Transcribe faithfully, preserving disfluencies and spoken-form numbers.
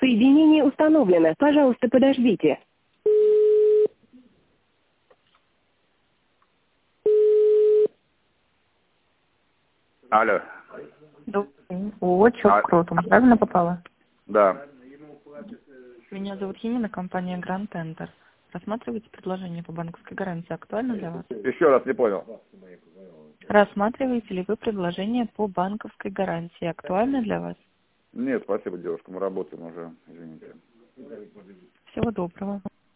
Соединение установлено. Пожалуйста, подождите. Алло. Добрый день. О, чё, А- круто. Правильно попала? Да. Меня зовут Енина, компания Grand Tender. Рассматриваете предложение по банковской гарантии? Актуально для вас? Еще раз не понял. Рассматриваете ли вы предложение по банковской гарантии? Актуально для вас? Нет, спасибо, девушка, мы работаем уже, извините. Всего доброго.